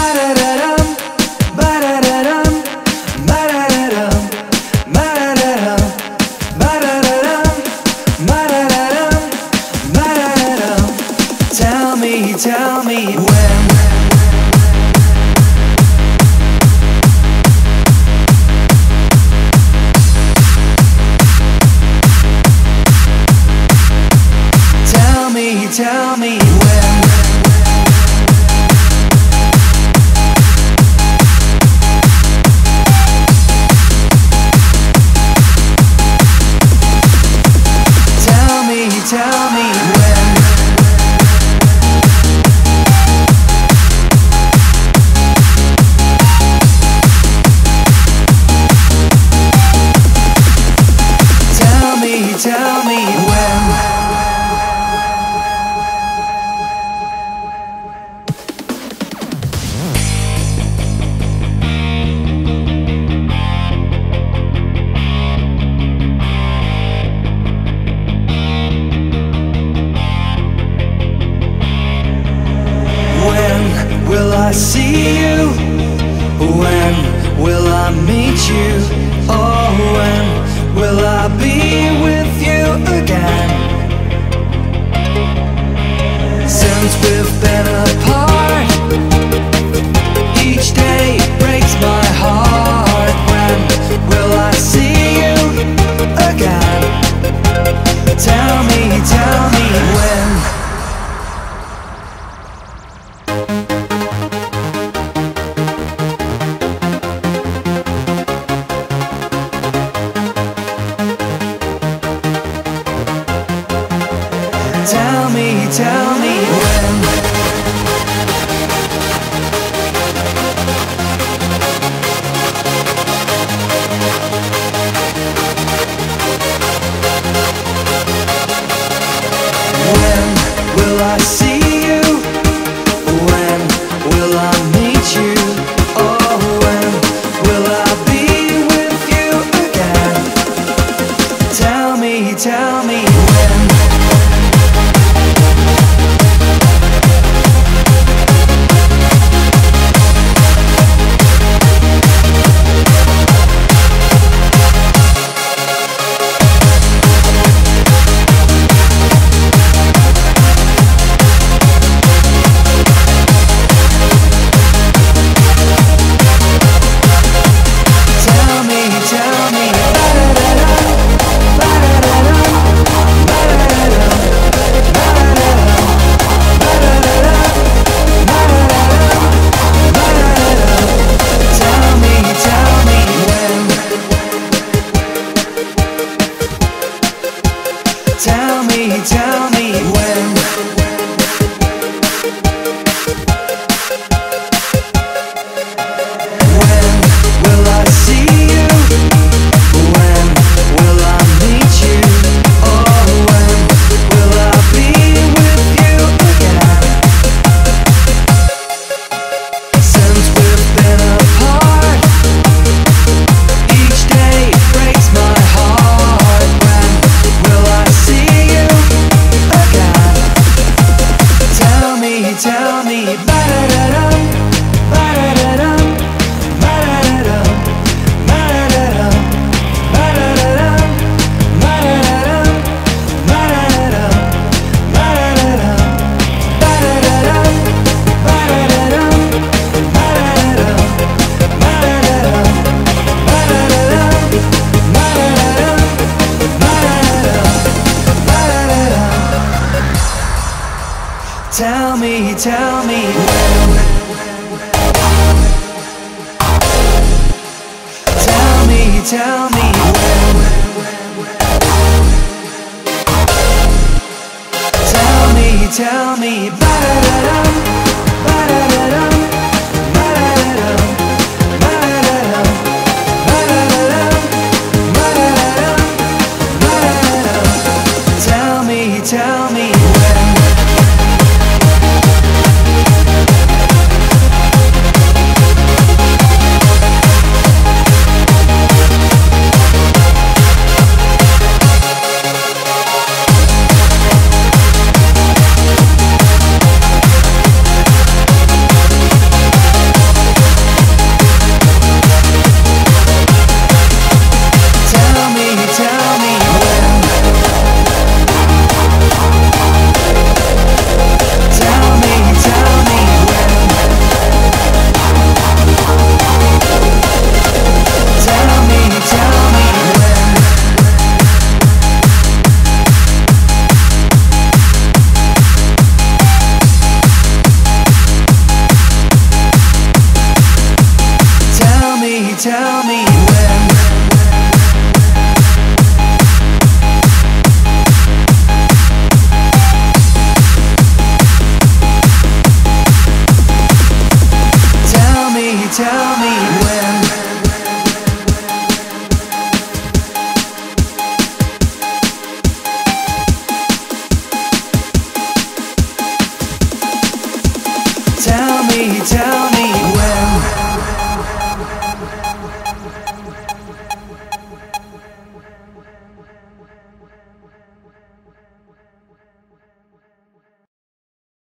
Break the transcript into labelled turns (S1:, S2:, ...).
S1: Tell me when. Tell me when. Tell me when. Tell me when. When will I see you? When will I meet you? Oh, when will I be with you again? Since we've been apart, each day breaks my heart. When will I see you again? Tell me when. Tell me when. When will I see you? When will I meet you? Oh, when will I be with you again? Tell me when. Tell me when. When will I see you? When will I meet you? Oh, when will I be with you again? Since we've been apart, each day breaks my heart. When will I see you again? Tell me, ba-da-da-dum, ba-da-da-dum, ba-da-da-dum, ba-da-da-dum, ba-da-da-dum, ba-da-da-dum, ba-da-da-dum, ba-da-da-dum, ba-da-da-dum, ba-da-da-dum, ba-da-da-dum, ba-da-da-dum, Tell me when. Tell me when. Tell me, ba-da-da-dum, ba-da-da-dum, ba-da-da-dum, ba-da-da-dum, ba-da-da-dum, ba-da-da-dum, ba-da-da-dum. Tell me when. tell me when. Tell me when. Tell me